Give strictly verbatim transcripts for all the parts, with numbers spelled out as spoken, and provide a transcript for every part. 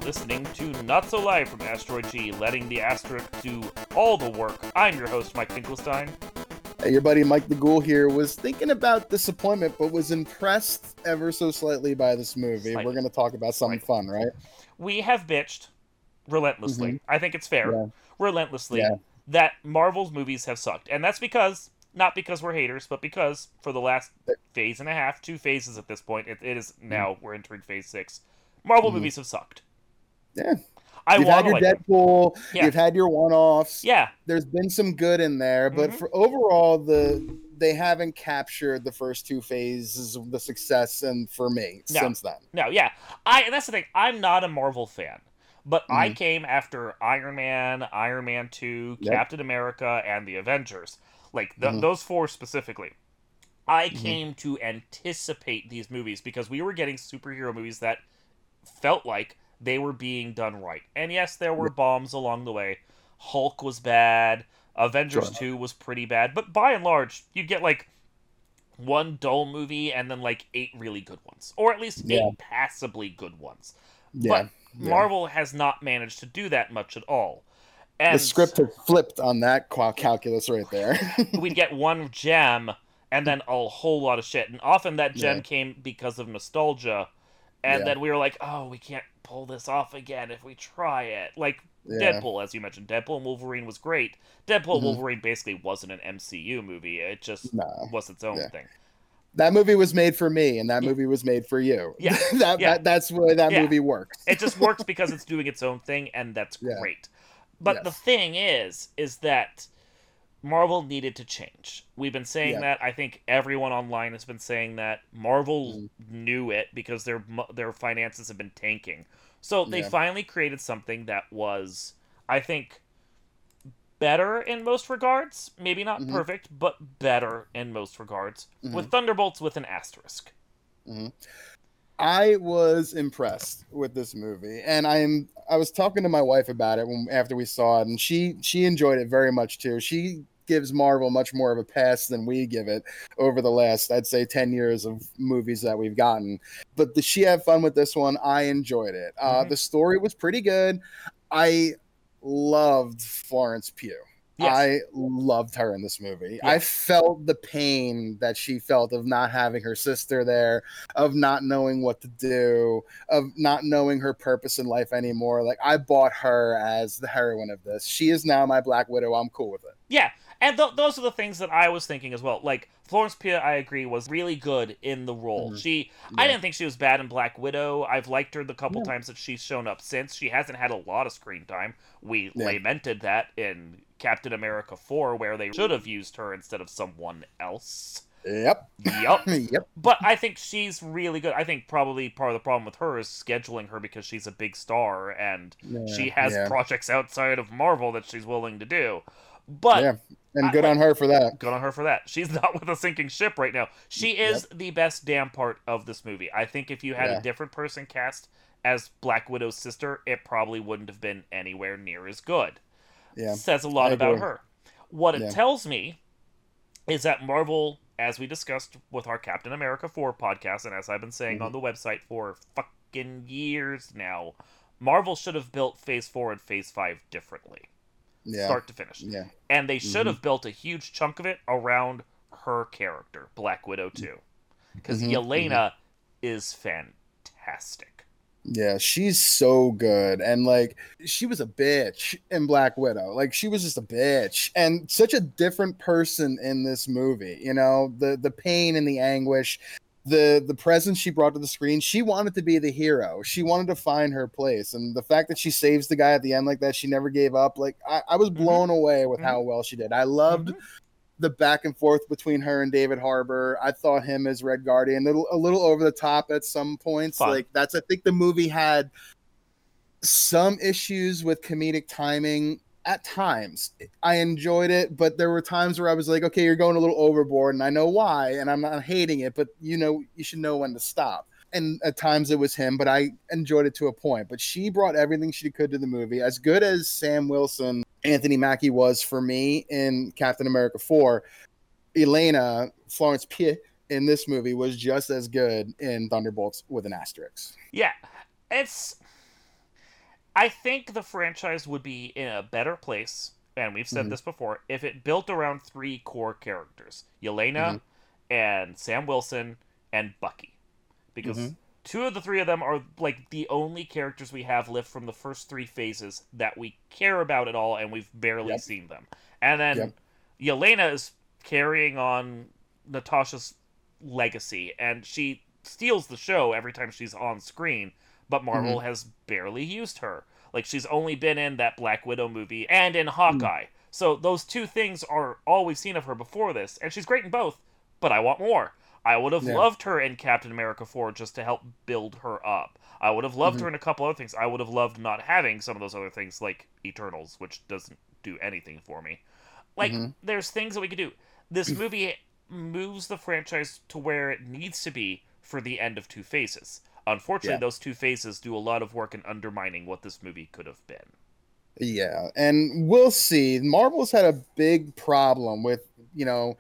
listening to Not So Live from Asteroid G, letting the asterisk do all the work. I'm your host, Mike Finkelstein. Hey, your buddy Mike the Ghoul here was thinking about disappointment, but was impressed ever so slightly by this movie. Slightly. We're going to talk about something Slightly. fun, right? We have bitched relentlessly. Mm-hmm. I think it's fair. Yeah. Relentlessly. Yeah. That Marvel's movies have sucked. And that's because, not because we're haters, but because for the last phase and a half, two phases at this point, it, it is now, mm-hmm. we're entering phase six, Marvel mm-hmm. movies have sucked. Yeah. I You've had your like Deadpool, yeah. you've had your one-offs. Yeah. There's been some good in there, but mm-hmm. for overall, the they haven't captured the first two phases of the success, and for me, no. since then. No, yeah. I and that's the thing. I'm not a Marvel fan. But mm-hmm. I came after Iron Man, Iron Man two, yep. Captain America, and the Avengers. Like, th- mm-hmm. those four specifically. I mm-hmm. came to anticipate these movies because we were getting superhero movies that felt like they were being done right. And yes, there were bombs along the way. Hulk was bad. Avengers sure. two was pretty bad. But by and large, you'd get, like, one dull movie and then, like, eight really good ones. Or at least yeah. eight passably good ones. Yeah. But yeah. Marvel has not managed to do that much at all. And the script had flipped on that calculus right there. We'd get one gem and then a whole lot of shit. And often that gem yeah. came because of nostalgia. And yeah. then we were like, oh, we can't pull this off again if we try it. Like, yeah. Deadpool, as you mentioned. Deadpool and Wolverine was great. Deadpool mm-hmm. Wolverine basically wasn't an M C U movie. It just no. was its own yeah. thing. That movie was made for me, and that movie was made for you. Yeah, that, yeah. that that's why that yeah. movie works. It just works because it's doing its own thing, and that's yeah. great. But yes. the thing is, is that Marvel needed to change. We've been saying yeah. that. I think everyone online has been saying that. Marvel mm. knew it because their their finances have been tanking. So they yeah. finally created something that was, I think, better in most regards. Maybe not mm-hmm. perfect, but better in most regards. Mm-hmm. With Thunderbolts with an asterisk. Mm-hmm. I was impressed with this movie, and I'm I was talking to my wife about it when after we saw it, and she she enjoyed it very much too. She gives Marvel much more of a pass than we give it over the last, I'd say, ten years of movies that we've gotten. But did she have fun with this one? I enjoyed it. Uh, mm-hmm. The story was pretty good. I loved Florence Pugh. Yes. I loved her in this movie. Yeah. I felt the pain that she felt of not having her sister there, of not knowing what to do, of not knowing her purpose in life anymore. Like, I bought her as the heroine of this. She is now my Black Widow. I'm cool with it. Yeah, and th- those are the things that I was thinking as well. Like, Florence Pugh, I agree, was really good in the role. Mm-hmm. She, yeah. I didn't think she was bad in Black Widow. I've liked her the couple yeah. times that she's shown up since. She hasn't had a lot of screen time. We yeah. lamented that in Captain America four, where they should have used her instead of someone else. Yep. Yep. yep. But I think she's really good. I think probably part of the problem with her is scheduling her because she's a big star and yeah. she has yeah. projects outside of Marvel that she's willing to do. But yeah. And good I, on her for that. Good on her for that. She's not with a sinking ship right now. She is yep. the best damn part of this movie. I think if you had yeah. a different person cast as Black Widow's sister, it probably wouldn't have been anywhere near as good. Yeah. Says a lot I about agree. her. What it yeah. tells me is that Marvel, as we discussed with our Captain America four podcast, and as I've been saying mm-hmm. on the website for fucking years now, Marvel should have built Phase four and Phase five differently. Yeah. Start to finish. Yeah. And they should mm-hmm. have built a huge chunk of it around her character, Black Widow two. Because mm-hmm. Yelena mm-hmm. is fantastic. Yeah, she's so good. And, like, she was a bitch in Black Widow. Like, she was just a bitch. And such a different person in this movie. You know, the, the pain and the anguish, the the presence she brought to the screen. She wanted to be the hero. She wanted to find her place. And the fact that she saves the guy at the end like that, she never gave up. Like, I, I was blown mm-hmm. away with mm-hmm. how well she did. I loved mm-hmm. the back and forth between her and David Harbour. I thought him as Red Guardian a little, a little over the top at some points. Fun. Like, that's, I think the movie had some issues with comedic timing at times. I enjoyed it, but there were times where I was like, okay, you're going a little overboard, and I know why, and I'm not hating it, but you know, you should know when to stop. And at times it was him, but I enjoyed it to a point. But she brought everything she could to the movie. As good as Sam Wilson, Anthony Mackie was for me in Captain America four, Elena, Florence Pugh in this movie was just as good in Thunderbolts with an asterisk. Yeah, it's... I think the franchise would be in a better place, and we've said Mm-hmm. this before, if it built around three core characters: Mm-hmm. Yelena and Sam Wilson and Bucky. Mm-hmm. Because two of the three of them are like the only characters we have left from the first three phases that we care about at all, and we've barely Yep. seen them. And then Yep. Yelena is carrying on Natasha's legacy, and she steals the show every time she's on screen, but Marvel Mm-hmm. has barely used her. Like, she's only been in that Black Widow movie and in Mm-hmm. Hawkeye. So those two things are all we've seen of her before this, and she's great in both, but I want more. I would have Yeah. loved her in Captain America four just to help build her up. I would have loved Mm-hmm. her in a couple other things. I would have loved not having some of those other things like Eternals, which doesn't do anything for me. Like, Mm-hmm. there's things that we could do. This movie moves the franchise to where it needs to be for the end of Two Faces. Unfortunately, Yeah. those two phases do a lot of work in undermining what this movie could have been. Yeah, and we'll see. Marvel's had a big problem with, you know,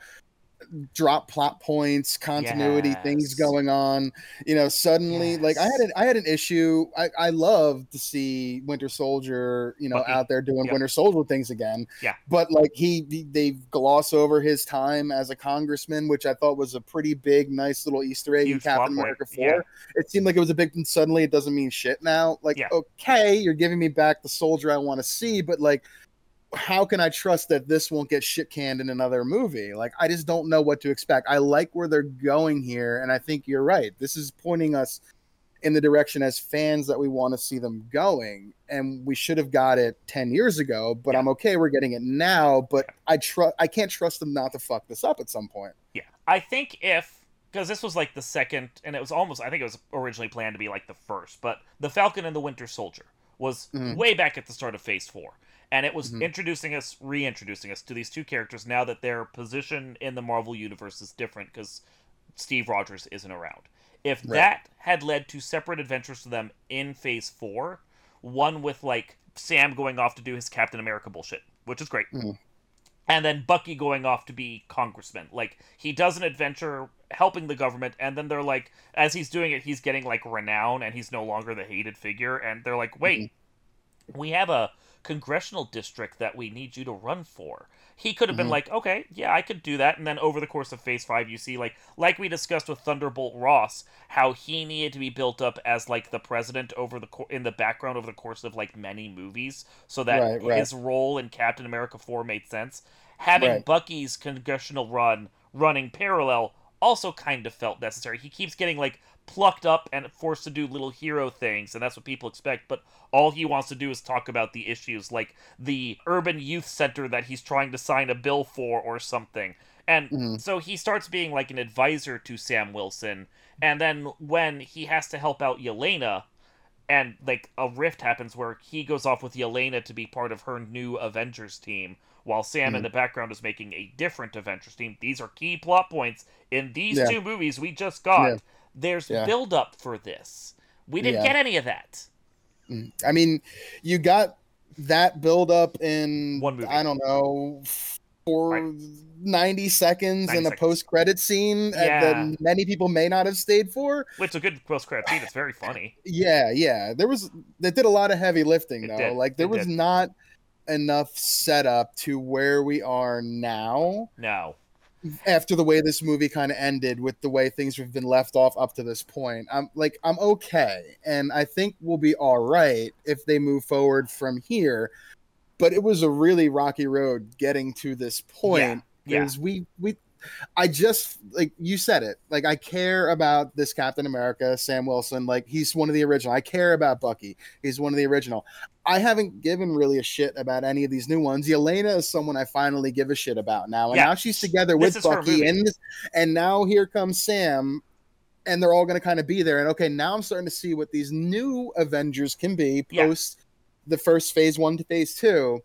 drop plot points, continuity, things Yes. going on. You know, suddenly, like I had Yes. an I had an issue. I I love to see Winter Soldier, you know, Bucky. out there doing Yep. Winter Soldier things again. Yeah. But like he, he they gloss over his time as a congressman, which I thought was a pretty big, nice little Easter egg in Huge plot Captain point. America Yeah. four. It seemed like it was a big. And suddenly, it doesn't mean shit now. Like, Yeah. okay, you're giving me back the soldier I want to see, but like how can I trust that this won't get shit canned in another movie? Like, I just don't know what to expect. I like where they're going here, and I think you're right. This is pointing us in the direction as fans that we want to see them going, and we should have got it ten years ago. But Yeah. I'm okay we're getting it now. But I trust I can't trust them not to fuck this up at some point. Yeah. I think if, because this was like the second, and it was almost, I think it was originally planned to be like the first, but The Falcon and the Winter Soldier was Mhm. way back at the start of Phase four. And it was Mhm. introducing us, reintroducing us to these two characters now that their position in the Marvel Universe is different because Steve Rogers isn't around. If Right. that had led to separate adventures to them in Phase four, one with like Sam going off to do his Captain America bullshit, which is great. Mhm. And then Bucky going off to be congressman. Like, he does an adventure helping the government, and then they're like, as he's doing it, he's getting like renown, and he's no longer the hated figure, and they're like, wait, Mhm. we have a congressional district that we need you to run for. He could have been Mhm. like, okay, yeah, I could do that. And then over the course of Phase five, you see, like, like we discussed with Thunderbolt Ross, how he needed to be built up as, like, the president over the co- in the background over the course of, like, many movies, so that Right, right. his role in Captain America four made sense. Having Right. Bucky's congressional run running parallel also kind of felt necessary. He keeps getting, like, plucked up and forced to do little hero things, and that's what people expect, but all he wants to do is talk about the issues, like the urban youth center that he's trying to sign a bill for or something. And Mhm. so he starts being like an advisor to Sam Wilson, and then when he has to help out Yelena, and like a rift happens where he goes off with Yelena to be part of her new Avengers team, while Sam in Mhm. the background is making a different Avengers team. These are key plot points in these Yeah. two movies we just got. Yeah. There's Yeah. build up for this. We didn't Yeah. get any of that. Mm. I mean, you got that build up in One movie. I don't know for Right. ninety seconds ninety in a seconds. post credit scene uh, Yeah. that many people may not have stayed for. Which is a good post credit scene. It's very funny. Yeah, yeah. There was they did a lot of heavy lifting It though. did. Like there It was did. not enough setup to where we are now No. after the way this movie kind of ended with the way things have been left off up to this point. I'm like I'm okay, and I think we'll be all right if they move forward from here. But it was a really rocky road getting to this point Yeah. because we we I just like you said it. Like I care about this Captain America, Sam Wilson. Like he's one of the original. I care about Bucky. He's one of the original. I haven't given really a shit about any of these new ones. Yelena is someone I finally give a shit about now, and Yeah. now she's together This with is her Bucky, movie. and and now here comes Sam, and they're all going to kind of be there. And okay, now I'm starting to see what these new Avengers can be Yeah. post the first phase one to phase two.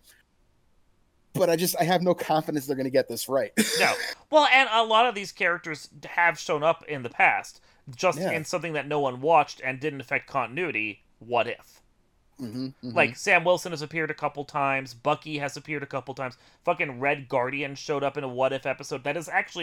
But I just I have no confidence they're going to get this right. No. Well, and a lot of these characters have shown up in the past, just Yeah. in something that no one watched and didn't affect continuity. What if? Mm-hmm, mm-hmm. Like, Sam Wilson has appeared a couple times, Bucky has appeared a couple times, fucking Red Guardian showed up in a What If episode. That is actually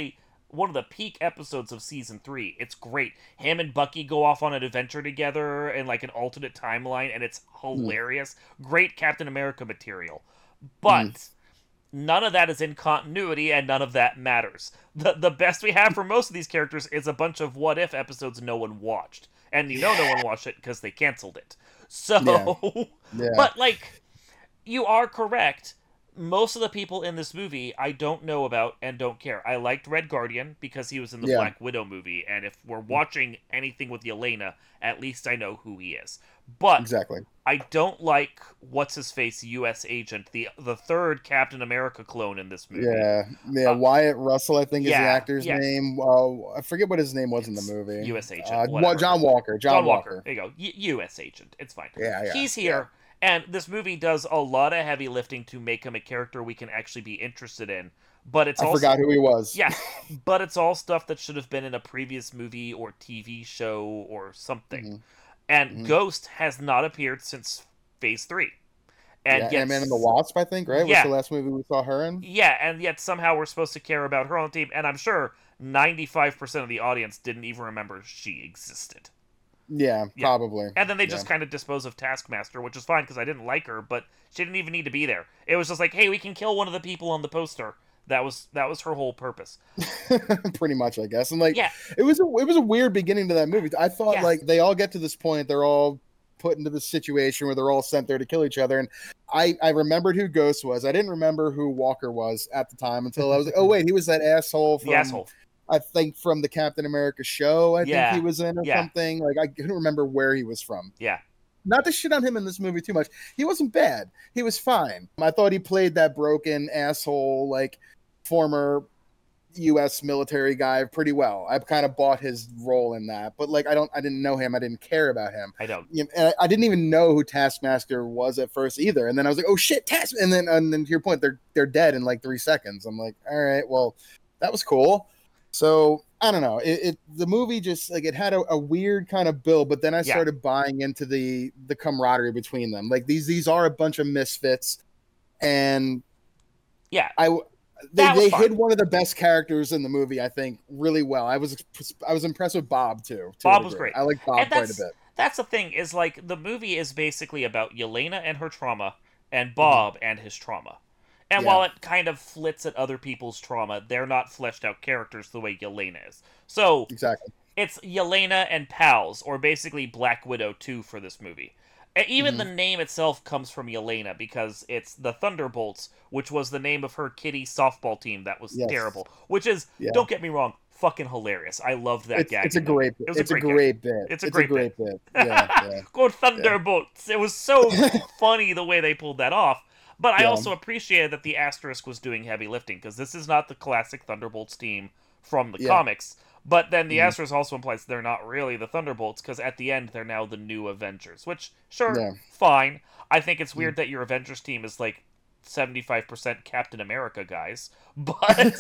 one of the peak episodes of season three. It's great. Him and Bucky go off on an adventure together in like an alternate timeline, and it's hilarious. Mm. Great Captain America material. But mm. none of that is in continuity, and none of that matters. The the best we have for most of these characters is a bunch of what if episodes no one watched. And you know no one watched it because they canceled it. So, yeah. Yeah. But like, you are correct. Most of the people in this movie I don't know about and don't care. I liked Red Guardian because he was in the yeah. Black Widow movie, and if we're watching anything with Yelena, at least I know who he is. But exactly. I don't like what's-his-face U S agent, the the third Captain America clone in this movie. Yeah, yeah. Uh, Wyatt Russell, I think, is yeah, the actor's yeah. name. Uh, I forget what his name was it's in the movie. U S agent. Uh, John Walker. John, John Walker. Walker. There you go. Y- U S agent. It's fine. Yeah, yeah. He's here. Yeah. And this movie does a lot of heavy lifting to make him a character we can actually be interested in. But it's I also, forgot who he was. Yeah, but it's all stuff that should have been in a previous movie or T V show or something. Mm-hmm. And mm-hmm. Ghost has not appeared since Phase three. And yeah, yet, Ant-Man and the Wasp, I think, right? Yeah. Was the last movie we saw her in? Yeah, and yet somehow we're supposed to care about her on the team. And I'm sure ninety-five percent of the audience didn't even remember she existed. Yeah, yeah, probably. And then they just yeah. kind of dispose of Taskmaster, which is fine because I didn't like her, but she didn't even need to be there. It was just like, hey, we can kill one of the people on the poster. That was that was her whole purpose. Pretty much, I guess. And like, yeah. it was a it was a weird beginning to that movie. I thought yeah. like they all get to this point, they're all put into this situation where they're all sent there to kill each other. And I I remembered who Ghost was. I didn't remember who Walker was at the time until I was like, oh wait, he was that asshole from. The asshole. I think from the Captain America show, I yeah. think he was in or yeah. something. Like, I couldn't remember where he was from. Yeah. Not to shit on him in this movie too much. He wasn't bad. He was fine. I thought he played that broken asshole, like, former U S military guy pretty well. I kind of bought his role in that. But, like, I don't, I didn't know him. I didn't care about him. I don't. You know, and I, I didn't even know who Taskmaster was at first either. And then I was like, oh, shit, Task. And then, and then to your point, they're, they're dead in, like, three seconds. I'm like, all right, well, that was cool. So I don't know. It, it the movie just like it had a, a weird kind of build, but then I started yeah. buying into the the camaraderie between them. Like these these are a bunch of misfits, and yeah, I they, they hid one of the best characters in the movie. I think really well. I was I was impressed with Bob too. Bob was great. I like Bob quite a bit. That's the thing is like the movie is basically about Yelena and her trauma, and Bob mm-hmm. and his trauma. And yeah. while it kind of flits at other people's trauma, they're not fleshed out characters the way Yelena is. So exactly, it's Yelena and pals, or basically Black Widow two for this movie. And even mm-hmm. the name itself comes from Yelena because it's the Thunderbolts, which was the name of her kiddie softball team that was yes. terrible. Which is, yeah. don't get me wrong, fucking hilarious. I loved that it's, gag. It's a great bit. It was it's a great, a great bit. It's a it's great, a great bit. bit. Yeah, yeah. Go Thunderbolts. Yeah. It was so funny the way they pulled that off. But I yeah. also appreciated that the asterisk was doing heavy lifting, because this is not the classic Thunderbolts team from the yeah. comics. But then the mm-hmm. asterisk also implies they're not really the Thunderbolts, because at the end they're now the new Avengers. Which, sure, yeah. fine. I think it's weird mm-hmm. that your Avengers team is like seventy-five percent Captain America guys. But...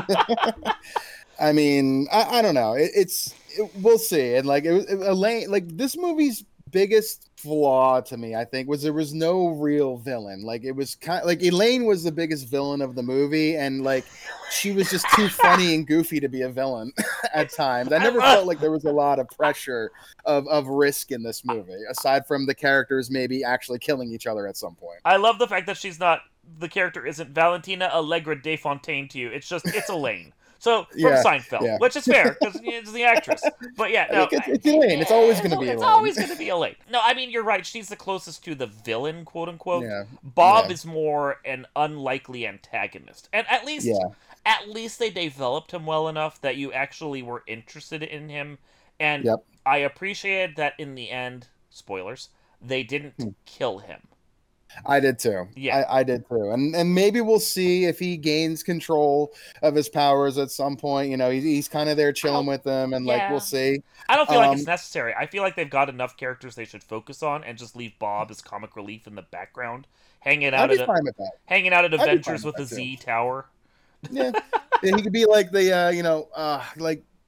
I mean, I, I don't know. It, it's... It, we'll see. And like, it was... It, Elaine, like, this movie's biggest flaw to me, I think, was there was no real villain. Like it was kind of, like Elaine was the biggest villain of the movie, and like she was just too funny and goofy to be a villain at times. I never felt like there was a lot of pressure of, of risk in this movie, aside from the characters maybe actually killing each other at some point. I love the fact that she's not the character isn't Valentina Allegra de Fontaine to you. It's just it's Elaine. So, from yeah, Seinfeld, yeah. which is fair, because it's the actress. But yeah, no. It's, it's Elaine. It's always going to be Elaine. It's always going to be Elaine. No, I mean, you're right. She's the closest to the villain, quote-unquote. Yeah. Bob yeah. is more an unlikely antagonist. And at least, yeah. at least they developed him well enough that you actually were interested in him. And yep. I appreciated that in the end, spoilers, they didn't hmm. kill him. I did too. Yeah, I, I did too, and and maybe we'll see if he gains control of his powers at some point. You know, he's, he's kind of there chilling with them, and yeah. like we'll see. I don't feel um, like it's necessary. I feel like they've got enough characters they should focus on, and just leave Bob as comic relief in the background, hanging out I'd at be fine with that. hanging out at Adventures with, with the Z Tower. Yeah, and he could be like the uh, you know uh, like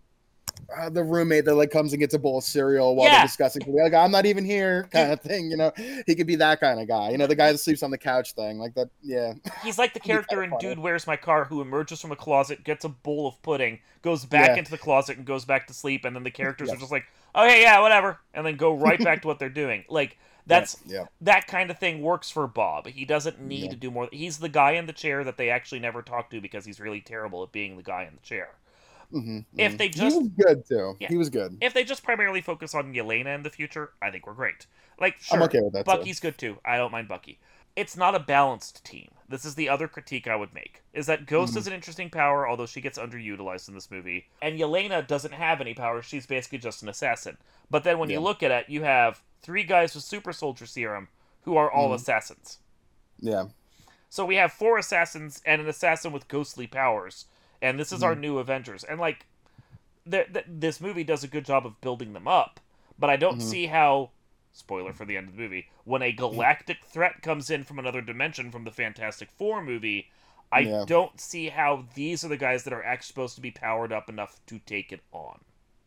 uh, the roommate that like comes and gets a bowl of cereal while Yeah. they're discussing. Like, I'm not even here, kind of thing. You know, he could be that kind of guy. You know, the guy that sleeps on the couch thing, like that. Yeah. He's like the That'd be character kinda in funny. Dude, Where's My Car, who emerges from a closet, gets a bowl of pudding, goes back Yeah. into the closet, and goes back to sleep, and then the characters Yeah. are just like, okay, yeah, whatever, and then go right back to what they're doing. Like, that's Yeah. that kind of thing works for Bob. He doesn't need Yeah. to do more. He's the guy in the chair that they actually never talk to because he's really terrible at being the guy in the chair. Mm-hmm, If mm-hmm. they he just was good too. Yeah. He was good. if they just primarily focus on Yelena in the future, I think we're great. Like, sure, I'm okay with that, too. Bucky's good too. I don't mind Bucky. It's not a balanced team. This is the other critique I would make, is that Ghost Mhm. is an interesting power, although she gets underutilized in this movie. And Yelena doesn't have any power. She's basically just an assassin. But then when you Yeah. look at it, you have three guys with super soldier serum who are all Mhm. assassins. Yeah. So we have four assassins and an assassin with ghostly powers. And this is our Mhm. new Avengers. And, like, th- th- this movie does a good job of building them up. But I don't Mhm. see how, spoiler for the end of the movie, when a galactic threat comes in from another dimension from the Fantastic Four movie, I Yeah. don't see how these are the guys that are actually supposed to be powered up enough to take it on.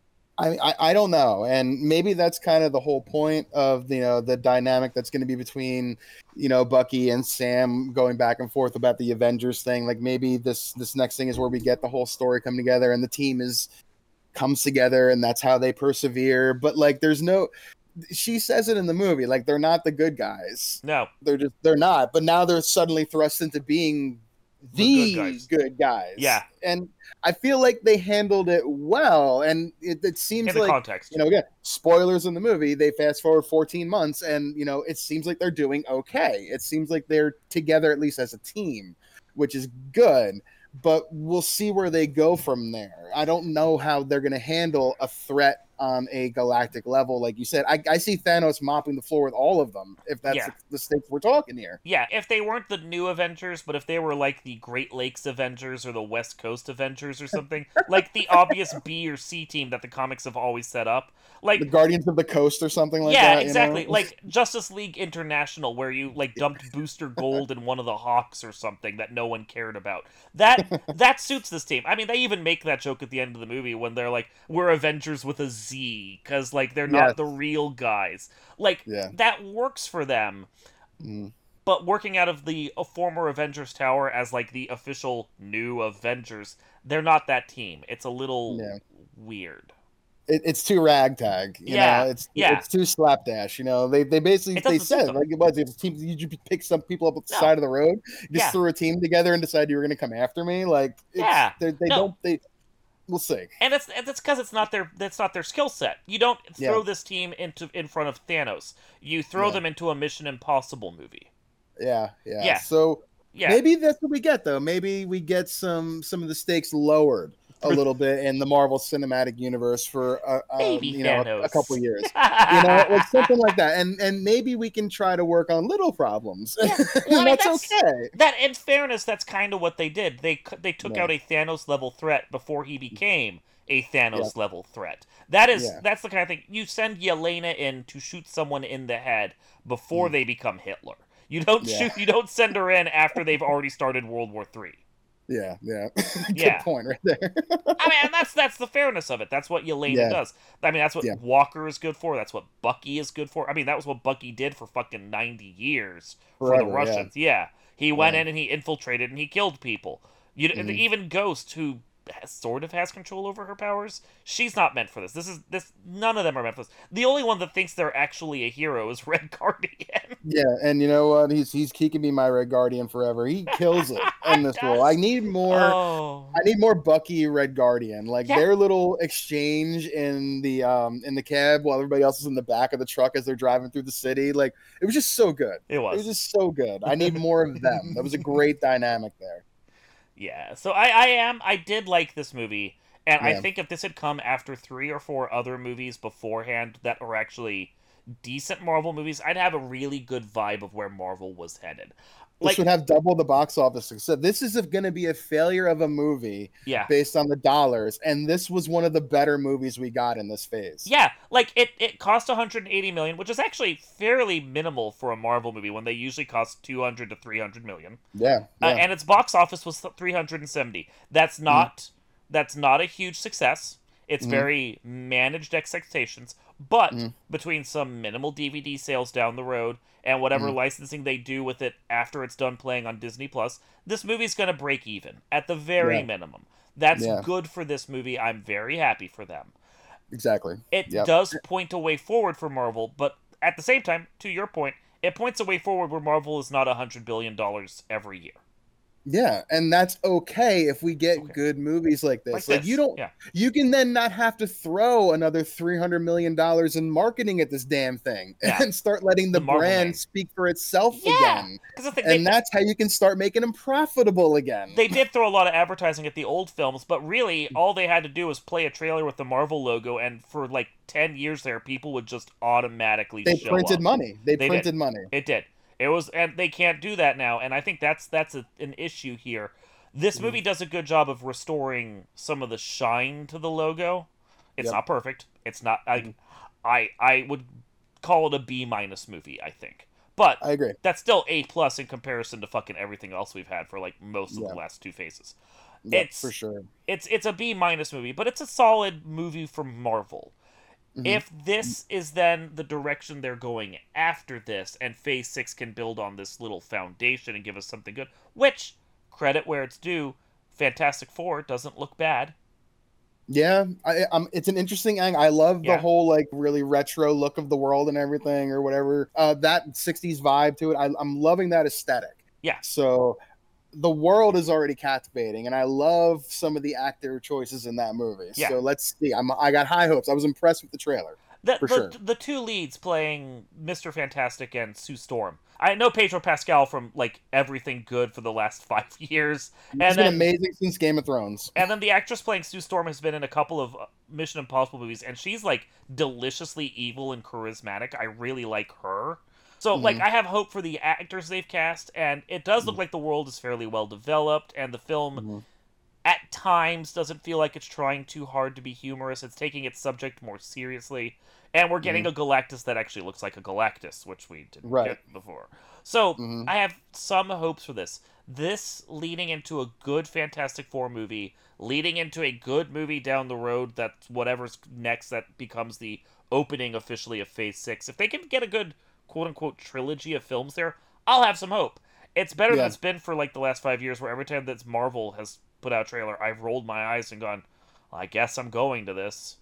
I, I I don't know, and maybe that's kind of the whole point of you know the dynamic that's going to be between you know Bucky and Sam going back and forth about the Avengers thing. Like maybe this this next thing is where we get the whole story come together and the team is comes together and that's how they persevere. But like, there's no. She says it in the movie, like they're not the good guys. No. They're just they're not. But now they're suddenly thrust into being The the, good guys. good guys. Yeah. And I feel like they handled it well. And it, it seems In the like context. you know, again, spoilers in the movie, they fast forward fourteen months and, you know, it seems like they're doing okay. It seems like they're together, at least as a team, which is good. But we'll see where they go from there. I don't know how they're going to handle a threat on a galactic level. Like you said, I, I see Thanos mopping the floor with all of them, if that's Yeah. the, the stakes we're talking here. Yeah, if they weren't the new Avengers, but if they were like the Great Lakes Avengers or the West Coast Avengers or something, like the obvious B or C team that the comics have always set up. Like The Guardians of the Coast or something like yeah, that. exactly. You know? Like Justice League International, where you like dumped Booster Gold in one of the Hawks or something that no one cared about. That that suits this team. I mean, they even make that joke at the end of the movie when they're like, "We're Avengers with a Z," because like they're not Yes. the real guys. Like Yeah. that works for them. Mm. But working out of the uh, former Avengers Tower as like the official new Avengers, they're not that team. It's a little Yeah. weird. It, it's too ragtag. You Yeah, know? It's yeah. it's too slapdash. You know, they they basically It they doesn't suit said them. like it was it's a team. You just pick some people up at the No. side of the road, just Yeah. threw a team together and decided you were going to come after me. Like it's, Yeah. they they No. don't they. We'll see. And it's and that's because it's not their that's not their skill set. You don't throw Yeah. this team into in front of Thanos. You throw Yeah. them into a Mission Impossible movie. Yeah, yeah. Yeah. So Yeah, maybe that's what we get though. Maybe we get some some of the stakes lowered a little bit in the Marvel Cinematic Universe for uh, um, Maybe you know a, Thanos. a couple years. You know, like something like that, and and maybe we can try to work on little problems. Yeah. and Well, I mean, that's, that's- okay. That, in fairness, that's kind of what they did. They c- they took Yeah. out a Thanos level threat before he became a Thanos level threat. That is Yeah. that's the kind of thing you send Yelena in to shoot someone in the head before Mm. they become Hitler. You don't Yeah. shoot. You don't send her in after they've already started World War Three. Yeah, yeah. Good Yeah. point right there. I mean, and that's that's the fairness of it. That's what Yelena Yeah. does. I mean, that's what Yeah. Walker is good for. That's what Bucky is good for. I mean, that was what Bucky did for fucking ninety years for Forever, the yeah. Russians. Yeah, he went Yeah. in and he infiltrated and he killed people. You Mhm. even Ghost, who has, sort of has control over her powers, she's not meant for this. This is this. None of them are meant for this. The only one that thinks they're actually a hero is Red Guardian. Yeah, and you know what? He's he's he can be my Red Guardian forever. He kills it in this role. I need more. Oh, I need more Bucky Red Guardian. Like Yeah. their little exchange in the um in the cab while everybody else is in the back of the truck as they're driving through the city. Like it was just so good. it It was. was just so good. I need more of them. That was a great dynamic there. Yeah, so I, I am I did like this movie, and I Yeah. think if this had come after three or four other movies beforehand that are actually decent Marvel movies, I'd have a really good vibe of where Marvel was headed. This Like, would have double the box office success. This is going to be a failure of a movie yeah, based on the dollars, and this was one of the better movies we got in this phase. yeah, like it it cost one hundred eighty million, which is actually fairly minimal for a Marvel movie when they usually cost two hundred to three hundred million. Yeah, yeah. Uh, and its box office was three hundred seventy. That's not that's not a huge success. It's Mhm. very managed expectations, but Mhm. between some minimal D V D sales down the road and whatever Mhm. licensing they do with it after it's done playing on Disney Plus, this movie's going to break even at the very Yeah. minimum. That's Yeah. good for this movie. I'm very happy for them. Exactly. It Yep. does point a way forward for Marvel, but at the same time, to your point, it points a way forward where Marvel is not a hundred billion dollars every year. Yeah, and that's okay if we It's get okay. good movies like Like this. Like you this, don't yeah. you can then not have to throw another three hundred million dollars in marketing at this damn thing Yeah. and start letting the The Marvel brand name. speak for itself Yeah, again. because the thing And they that's how you can start making them profitable again. they did throw a lot of advertising at the old films, but really all they had to do was play a trailer with the Marvel logo, and for like ten years there, people would just automatically They show printed up. money. They They did. printed money. It did. It was, and they can't do that now, and I think that's that's a, an issue here. This movie Mhm. does a good job of restoring some of the shine to the logo. It's Yep. not perfect. It's not. I, Mhm. I, I would call it a B minus movie. I think, but I agree. that's still A plus in comparison to fucking everything else we've had for like most of Yeah. the last two phases. Yep, It's for sure. it's it's a B minus movie, but it's a solid movie from Marvel. Mhm. If this is then the direction they're going after this, and Phase Six can build on this little foundation and give us something good, which, credit where it's due, Fantastic Four doesn't look bad. Yeah, I, um, it's an interesting angle. I love the Yeah. whole like really retro look of the world and everything, or whatever. Uh, that sixties vibe to it. I, I'm loving that aesthetic. Yeah. So the world is already captivating, and I love some of the actor choices in that movie. Yeah. So let's see. I'm I got high hopes. I was impressed with the trailer. The, For the, sure. the two leads playing Mister Fantastic and Sue Storm. I know Pedro Pascal from like everything good for the last five years, It's and been then amazing since Game of Thrones. and then the actress playing Sue Storm has been in a couple of uh, Mission Impossible movies, and she's like deliciously evil and charismatic. I really like her. So Mhm. like I have hope for the actors they've cast, and it does look Mhm. like the world is fairly well developed, and the film Mhm. at times doesn't feel like it's trying too hard to be humorous. It's taking its subject more seriously. And we're getting a Galactus that actually looks like a Galactus, which we didn't Right. get before. So Mhm. I have some hopes for this. This leading into a good Fantastic Four movie, leading into a good movie down the road that's whatever's next that becomes the opening officially of Phase Six. If they can get a good quote unquote trilogy of films there, I'll have some hope. It's better than Yeah. it's been for like the last five years, where every time that Marvel has put out a trailer, I've rolled my eyes and gone, well, I guess I'm going to this.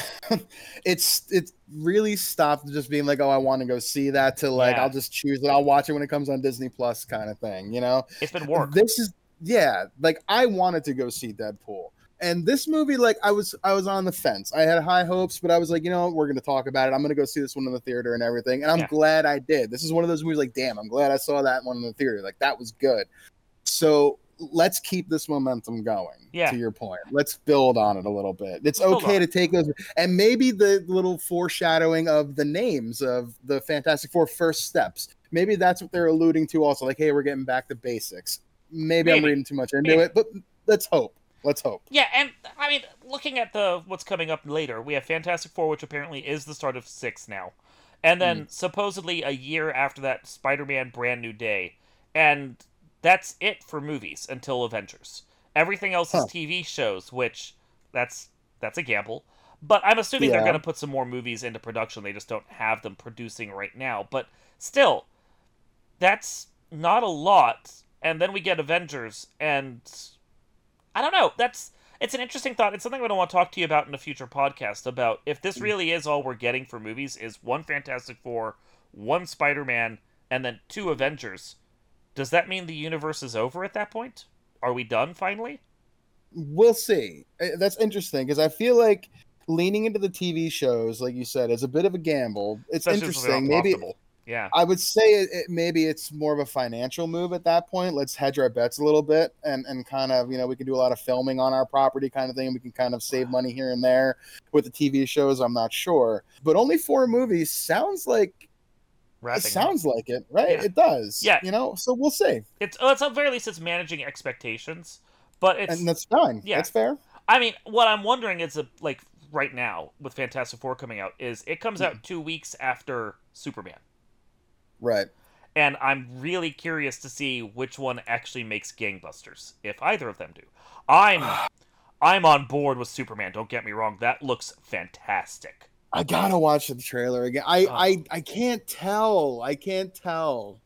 it's it's really stopped just being like, oh, I want to go see that, to like, Yeah. I'll just choose it. I'll watch it when it comes on Disney Plus, kind of thing. You know, It's been work. this is yeah. Like I wanted to go see Deadpool, and this movie, like I was I was on the fence. I had high hopes, but I was like, you know, we're gonna talk about it. I'm gonna go see this one in the theater and everything, and I'm Yeah. glad I did. This is one of those movies like, damn, I'm glad I saw that one in the theater. Like that was good. So let's keep this momentum going. Yeah. To your point, let's build on it a little bit. It's Let's build okay on to it. take those, and maybe the little foreshadowing of the names of the Fantastic Four first steps. Maybe that's what they're alluding to. Also, like, hey, we're getting back to basics. Maybe, I'm Maybe. reading too much into Maybe. it, but let's hope. Let's hope. Yeah, and I mean, looking at the what's coming up later, we have Fantastic Four, which apparently is the start of six now, and then Mm. supposedly a year after that, Spider-Man: Brand New Day, and that's it for movies until Avengers. Everything else Huh. is T V shows, which that's that's a gamble. But I'm assuming they're Yeah. going to put some more movies into production. They just don't have them producing right now. But still, that's not a lot. And then we get Avengers, and I don't know. That's it's an interesting thought. It's something I want to talk to you about in a future podcast, about if this really is all we're getting for movies, is one Fantastic Four, one Spider-Man, and then two Avengers. Does that mean the universe is over at that point? Are we done finally? We'll see. Eh, That's interesting because I feel like leaning into the T V shows, like you said, is a bit of a gamble. It's Especially since they're not interesting. Maybe profitable. Yeah. I would say it, it, maybe it's more of a financial move at that point. Let's hedge our bets a little bit, and and kind of, you know, we can do a lot of filming on our property, kind of thing. We can kind of save money here and there with the T V shows. I'm not sure, but only four movies sounds like it Wrapping up. sounds like it, right? Yeah. It does. Yeah. You know, so we'll see, It's oh, it's at very least it's managing expectations, but it's and that's fine. yeah. That's fair. I mean, what I'm wondering is, a, like, right now, with Fantastic Four coming out, is it comes out two weeks after Superman. Right. And I'm really curious to see which one actually makes gangbusters, if either of them do. I'm I'm on board with Superman. Don't get me wrong. That looks fantastic. I gotta watch the trailer again. I, Oh. I, I can't tell. I can't tell.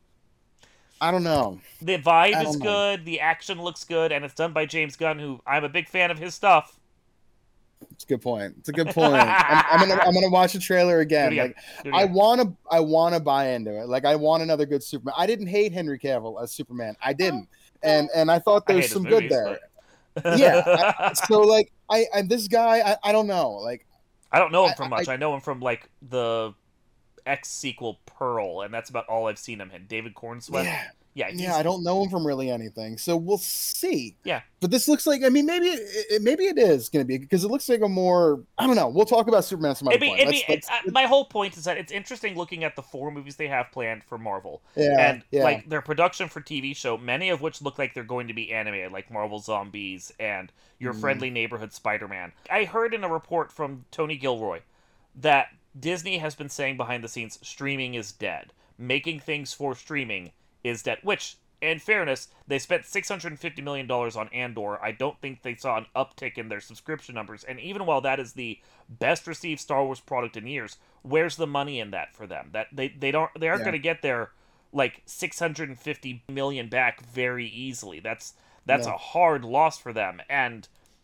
I don't know. The vibe I is don't know. good. The action looks good, and it's done by James Gunn, who I'm a big fan of his stuff. It's a good point. It's a good point. I'm, I'm gonna I'm gonna watch the trailer again. Do it Like again. Do it I again. wanna I wanna buy into it. Like I want another good Superman. I didn't hate Henry Cavill as Superman. I didn't, and and I thought I there's hate some his good movies, there. but- Yeah. I, so like I and this guy I, I don't know. Like I don't know him I- from I- much. I, know him from like the X sequel Pearl, and that's about all I've seen him in. David Cornsweet. yeah. Yeah, he's, Yeah, I don't know him from really anything, so we'll see. Yeah. But this looks like, I mean, maybe it, it- maybe it is going to be, because it looks like a more, I don't know. We'll talk about Superman some other It'd be, point. it'd Let's- be, let's- it's, uh, my whole point is that it's interesting looking at the four movies they have planned for Marvel, yeah, and yeah. like their production for T V show, many of which look like they're going to be animated, like Marvel Zombies and Your Mhm. Friendly Neighborhood Spider-Man. I heard in a report from Tony Gilroy that Disney has been saying behind the scenes, streaming is dead. Making things for streaming is dead, which, in fairness, they spent six hundred fifty million dollars on Andor. I don't think they saw an uptick in their subscription numbers. And even while that is the best received Star Wars product in years, where's the money in that for them? That they, they don't they aren't Yeah. going to get their like six hundred fifty million back very easily. That's that's No. a hard loss for them. And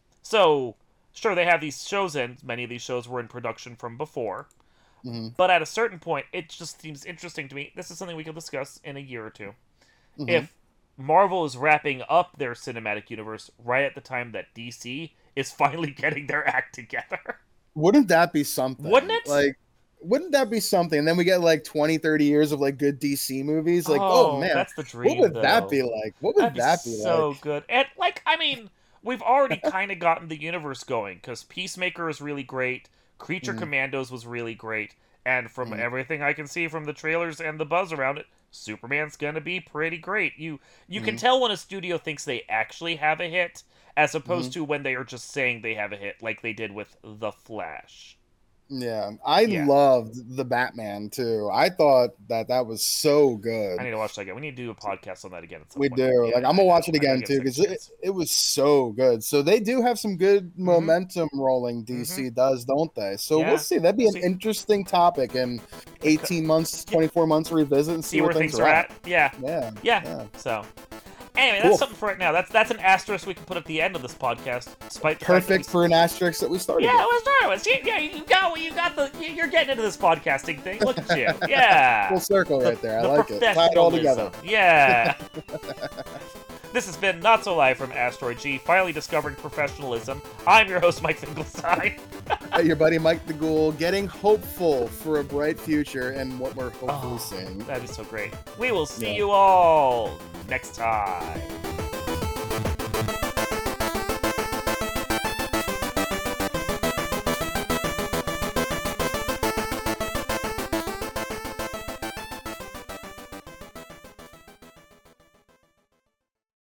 so sure, they have these shows in. Many of these shows were in production from before. Mhm. But at a certain point, it just seems interesting to me. This is something we can discuss in a year or two. Mhm. If Marvel is wrapping up their cinematic universe right at the time that D C is finally getting their act together. Wouldn't that be something? Wouldn't it? Like, wouldn't that be something? And then we get like twenty, thirty years of like good D C movies. Like, oh, man, that's the dream. what would though. that be like? What would That'd that be so like? good. And like, I mean, we've already kind of gotten the universe going because Peacemaker is really great. Creature Mhm. Commandos was really great. And from Mhm. everything I can see from the trailers and the buzz around it, Superman's gonna be pretty great. You you can Mhm. tell when a studio thinks they actually have a hit, as opposed Mm-hmm. to when they are just saying they have a hit, like they did with The Flash. Yeah, I Yeah. loved the Batman too. I thought that that was so good. I need to watch that again. We need to do a podcast on that again. At some We point. do. Yeah, Like, I'm I gonna watch know. it I gotta again give too, it a because second it, chance. it was so good. So they do have some good Mhm. momentum rolling. D C does, don't they? So Yeah, we'll see. That'd be we'll an see. interesting topic in eighteen months, twenty-four months, revisit and see, See where things are at. Yeah. Yeah, Yeah. yeah. So, anyway, Cool. that's something for right now. That's that's an asterisk we can put at the end of this podcast, despite the fact that Perfect we- for an asterisk that we started. Yeah, with. it was Star Wars. You, yeah, you got you got the you're getting into this podcasting thing. Look at you. Yeah. Full circle The- right there. I the like it. Tie it all together. professionalism. Yeah. This has been Not So Live from Asteroid G, finally discovering professionalism. I'm your host, Mike Finkelstein. Hey, your buddy Mike the Ghoul, getting hopeful for a bright future and what we're hopefully Oh, seeing. That'd be so great. We will see Yeah. you all next time.